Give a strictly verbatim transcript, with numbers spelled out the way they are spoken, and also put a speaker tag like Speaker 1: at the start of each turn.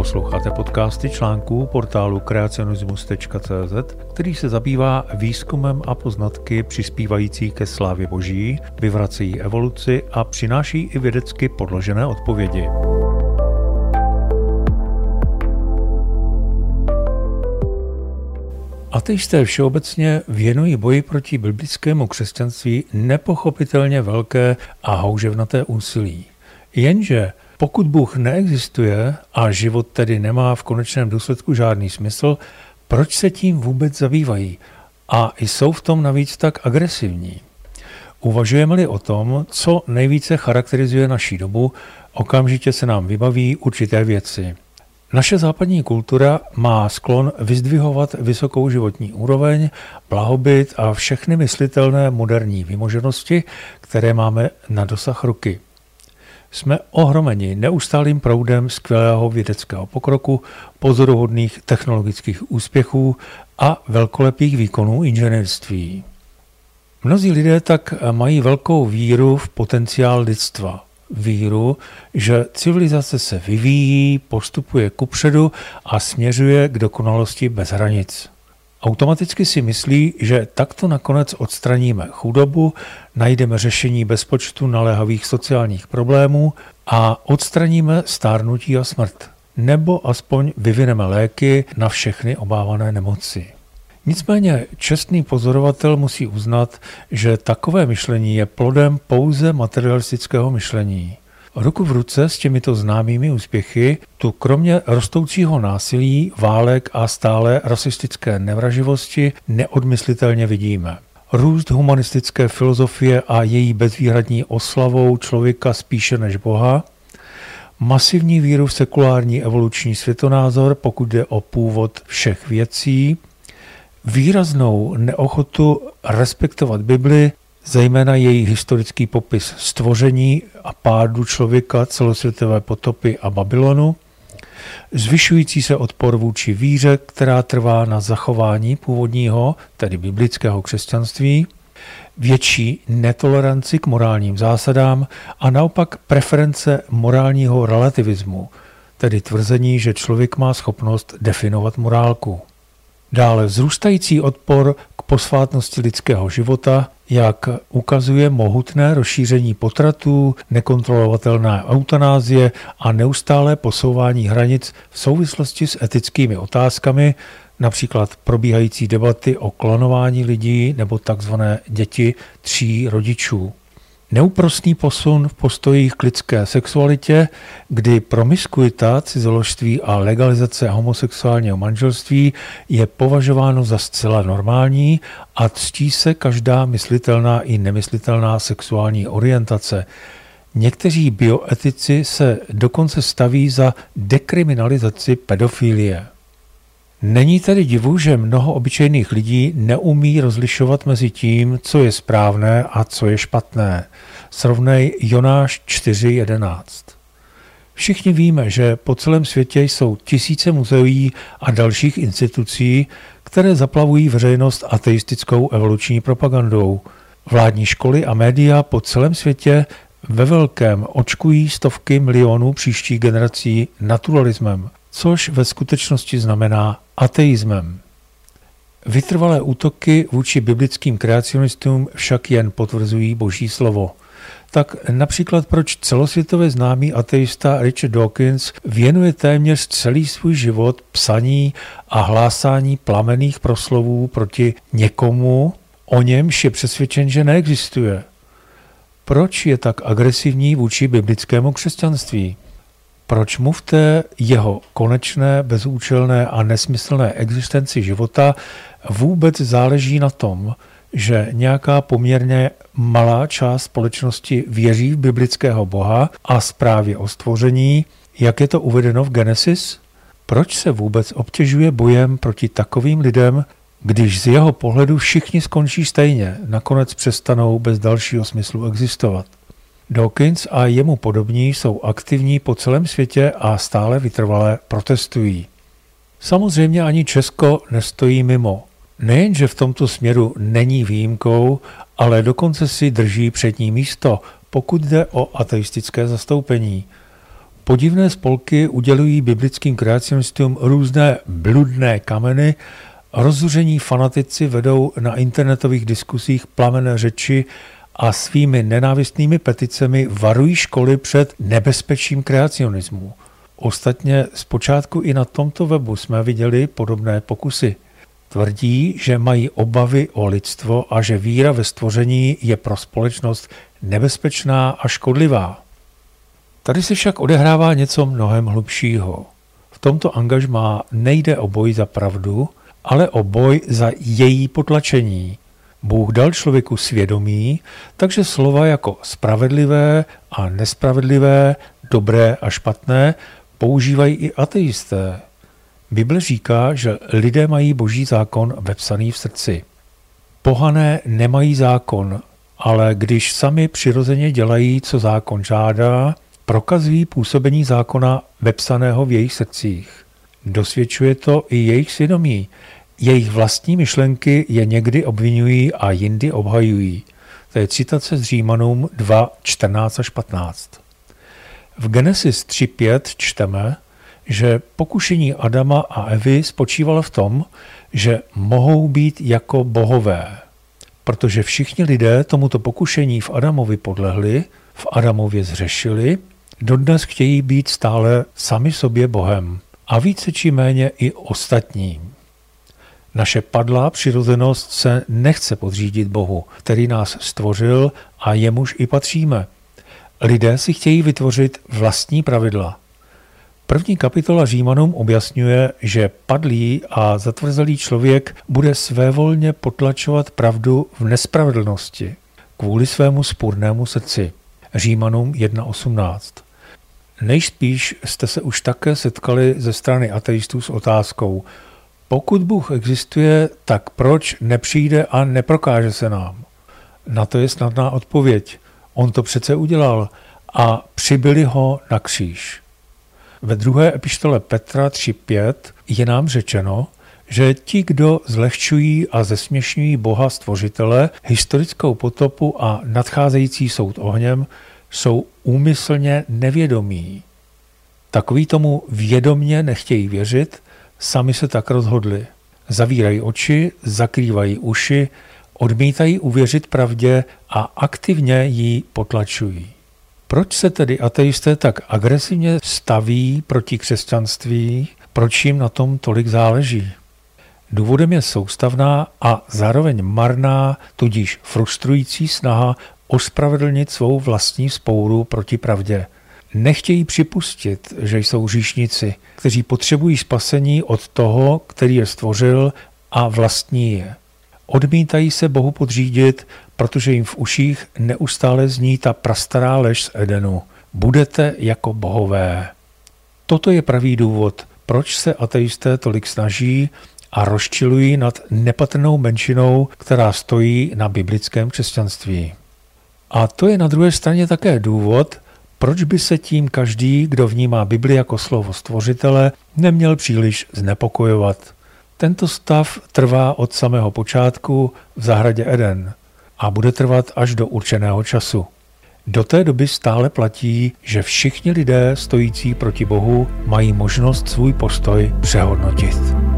Speaker 1: Posloucháte podcasty článků portálu kreacionismus tečka cé zet, který se zabývá výzkumem a poznatky přispívající ke slávě Boží, vyvracejí evoluci a přináší i vědecky podložené odpovědi. Ateisté všeobecně věnují boji proti biblickému křesťanství nepochopitelně velké a houževnaté úsilí. Jenže pokud Bůh neexistuje a život tedy nemá v konečném důsledku žádný smysl, proč se tím vůbec zabývají? A jsou v tom navíc tak agresivní? Uvažujeme-li o tom, co nejvíce charakterizuje naší dobu, okamžitě se nám vybaví určité věci. Naše západní kultura má sklon vyzdvihovat vysokou životní úroveň, blahobyt a všechny myslitelné moderní vymoženosti, které máme na dosah ruky. Jsme ohromeni neustálým proudem skvělého vědeckého pokroku, pozoruhodných technologických úspěchů a velkolepých výkonů inženýrství. Mnozí lidé tak mají velkou víru v potenciál lidstva. Víru, že civilizace se vyvíjí, postupuje kupředu a směřuje k dokonalosti bez hranic. Automaticky si myslí, že takto nakonec odstraníme chudobu, najdeme řešení bezpočtu naléhavých sociálních problémů a odstraníme stárnutí a smrt. Nebo aspoň vyvineme léky na všechny obávané nemoci. Nicméně čestný pozorovatel musí uznat, že takové myšlení je plodem pouze materialistického myšlení. Ruku v ruce s těmito známými úspěchy tu kromě rostoucího násilí, válek a stále rasistické nevraživosti neodmyslitelně vidíme. Růst humanistické filozofie a její bezvýhradní oslavou člověka spíše než Boha, masivní víru v sekulární evoluční světonázor, pokud jde o původ všech věcí, výraznou neochotu respektovat Bibli, zejména její historický popis stvoření a pádu člověka, celosvětové potopy a Babylonu, zvyšující se odpor vůči víře, která trvá na zachování původního, tedy biblického křesťanství, větší netoleranci k morálním zásadám a naopak preference morálního relativismu, tedy tvrzení, že člověk má schopnost definovat morálku. Dále vzrůstající odpor k posvátnosti lidského života, jak ukazuje mohutné rozšíření potratů, nekontrolovatelná eutanázie a neustálé posouvání hranic v souvislosti s etickými otázkami, například probíhající debaty o klonování lidí nebo takzvané děti tří rodičů. Neúprosný posun v postojích k lidské sexualitě, kdy promiskuita, cizoložství a legalizace homosexuálního manželství je považováno za zcela normální a ctí se každá myslitelná i nemyslitelná sexuální orientace. Někteří bioetici se dokonce staví za dekriminalizaci pedofilie. Není tedy divu, že mnoho obyčejných lidí neumí rozlišovat mezi tím, co je správné a co je špatné. Srovnej Jonáš čtyři jedenáct. Všichni víme, že po celém světě jsou tisíce muzeí a dalších institucí, které zaplavují veřejnost ateistickou evoluční propagandou. Vládní školy a média po celém světě ve velkém očkují stovky milionů příštích generací naturalismem, což ve skutečnosti znamená ateismem. Vytrvalé útoky vůči biblickým kreacionistům však jen potvrzují Boží slovo. Tak například proč celosvětově známý ateista Richard Dawkins věnuje téměř celý svůj život psaní a hlásání plamenných proslovů proti někomu, o němž je přesvědčen, že neexistuje. Proč je tak agresivní vůči biblickému křesťanství? Proč mu v té jeho konečné, bezúčelné a nesmyslné existenci života vůbec záleží na tom, že nějaká poměrně malá část společnosti věří v biblického Boha a zprávě o stvoření, jak je to uvedeno v Genesis? Proč se vůbec obtěžuje bojem proti takovým lidem, když z jeho pohledu všichni skončí stejně, nakonec přestanou bez dalšího smyslu existovat? Dawkins a jemu podobní jsou aktivní po celém světě a stále vytrvale protestují. Samozřejmě ani Česko nestojí mimo. Nejenže v tomto směru není výjimkou, ale dokonce si drží přední místo, pokud jde o ateistické zastoupení. Podivné spolky udělují biblickým kreacionistům různé bludné kameny, rozzuření fanatici vedou na internetových diskusích plamenné řeči a svými nenávistnými peticemi varují školy před nebezpečím kreacionismu. Ostatně zpočátku i na tomto webu jsme viděli podobné pokusy. Tvrdí, že mají obavy o lidstvo a že víra ve stvoření je pro společnost nebezpečná a škodlivá. Tady se však odehrává něco mnohem hlubšího. V tomto angažmá nejde o boj za pravdu, ale o boj za její potlačení. Bůh dal člověku svědomí, takže slova jako spravedlivé a nespravedlivé, dobré a špatné používají i ateisté. Bible říká, že lidé mají boží zákon vepsaný v srdci. Pohané nemají zákon, ale když sami přirozeně dělají, co zákon žádá, prokazují působení zákona vepsaného v jejich srdcích. Dosvědčuje to i jejich svědomí. Jejich vlastní myšlenky je někdy obvinují a jindy obhajují. To je citace z Římanům dva, čtrnáct až patnáct. V Genesis tři pět čteme, že pokušení Adama a Evy spočívalo v tom, že mohou být jako bohové. Protože všichni lidé tomuto pokušení v Adamovi podlehli, v Adamově zřešili, dodnes chtějí být stále sami sobě Bohem a více či méně i ostatním. Naše padlá přirozenost se nechce podřídit Bohu, který nás stvořil a jemuž i patříme. Lidé si chtějí vytvořit vlastní pravidla. První kapitola Římanům objasňuje, že padlý a zatvrzelý člověk bude svévolně potlačovat pravdu v nespravedlnosti kvůli svému spurnému srdci. Římanům jedna osmnáct. Nejspíš jste se už také setkali ze strany ateistů s otázkou: pokud Bůh existuje, tak proč nepřijde a neprokáže se nám? Na to je snadná odpověď. On to přece udělal a přibili ho na kříž. Ve druhé epištole Petra tři pět je nám řečeno, že ti, kdo zlehčují a zesměšňují Boha stvořitele, historickou potopu a nadcházející soud ohněm, jsou úmyslně nevědomí. Takoví tomu vědomně nechtějí věřit, sami se tak rozhodli. Zavírají oči, zakrývají uši, odmítají uvěřit pravdě a aktivně ji potlačují. Proč se tedy ateisté tak agresivně staví proti křesťanství? Proč jim na tom tolik záleží? Důvodem je soustavná a zároveň marná, tudíž frustrující snaha ospravedlnit svou vlastní vzpouru proti pravdě. Nechtějí připustit, že jsou hříšníci, kteří potřebují spasení od toho, který je stvořil a vlastní je. Odmítají se Bohu podřídit, protože jim v uších neustále zní ta prastará lež z Edenu. Budete jako bohové. Toto je pravý důvod, proč se ateisté tolik snaží a rozčilují nad nepatrnou menšinou, která stojí na biblickém křesťanství. A to je na druhé straně také důvod, proč by se tím každý, kdo vnímá Bibli jako slovo stvořitele, neměl příliš znepokojovat. Tento stav trvá od samého počátku v zahradě Eden a bude trvat až do určeného času. Do té doby stále platí, že všichni lidé stojící proti Bohu mají možnost svůj postoj přehodnotit.